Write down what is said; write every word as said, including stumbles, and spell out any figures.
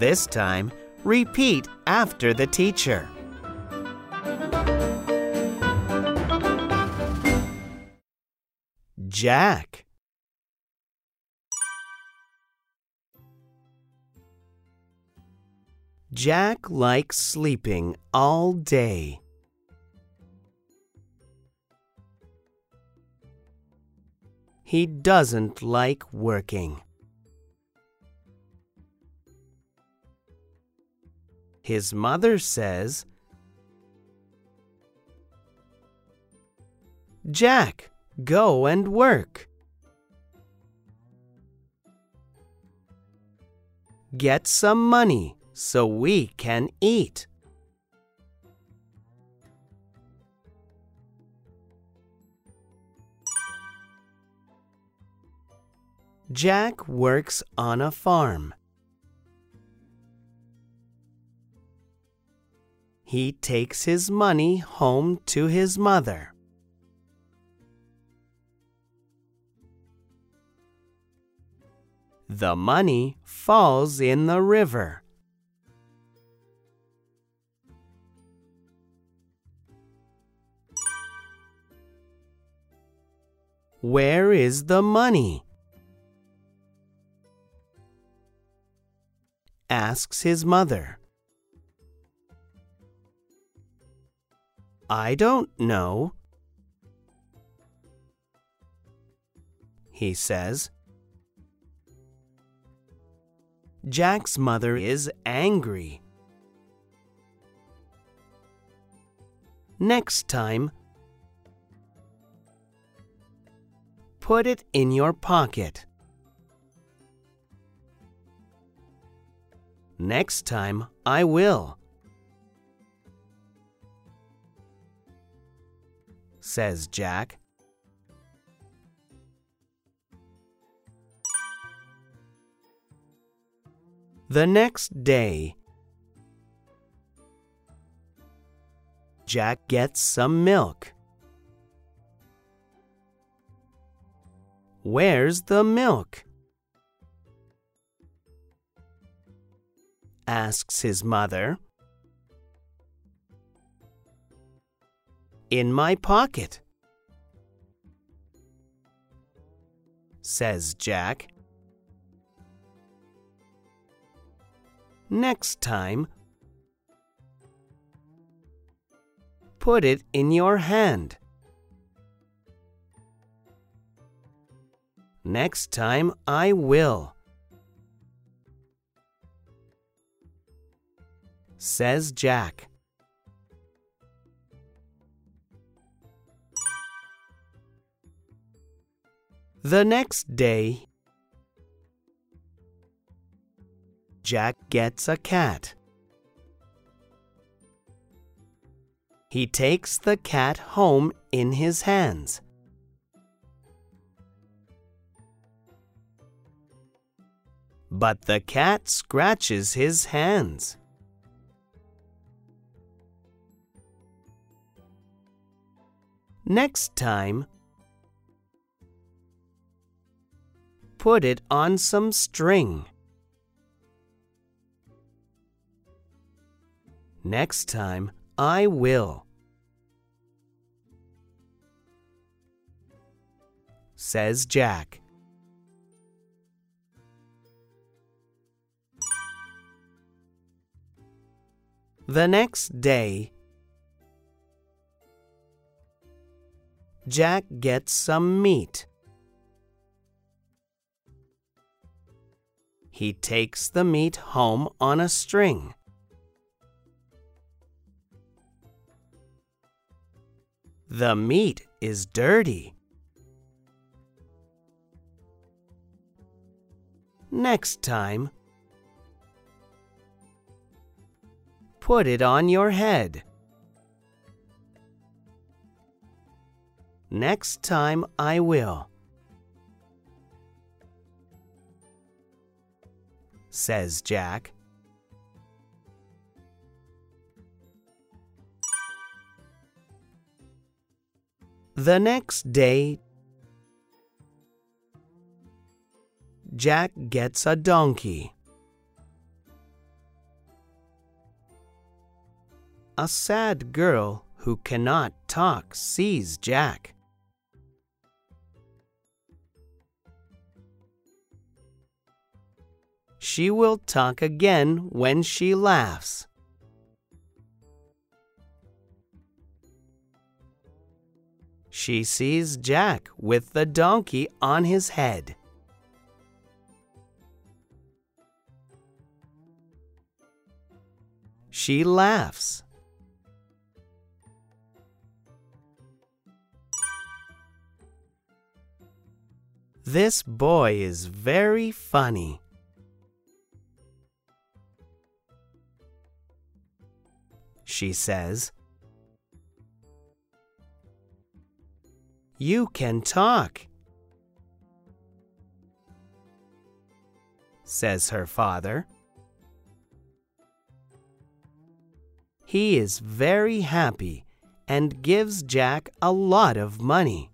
This time, repeat after the teacher. Jack. Jack likes sleeping all day. He doesn't like working. His mother says, "Jack, go and work. Get some money so we can eat." Jack works on a farm. He takes his money home to his mother. The money falls in the river. Where is the money? Asks his mother. I don't know, he says. Jack's mother is angry. Next time, put it in your pocket. Next time, I will, says Jack. The next day, Jack gets some milk. Where's the milk? Asks his mother. In my pocket, says Jack. Next time, put it in your hand. Next time I will, says Jack. The next day, Jack gets a cat. He takes the cat home in his hands. But the cat scratches his hands. Next time, put it on some string. Next time, I will, says Jack. The next day, Jack gets some meat. He takes the meat home on a string. The meat is dirty. Next time, put it on your head. Next time I will, says Jack. The next day, Jack gets a donkey. A sad girl who cannot talk sees Jack. She will talk again when she laughs. She sees Jack with the donkey on his head. She laughs. This boy is very funny. She says. You can talk, says her father. He is very happy and gives Jack a lot of money.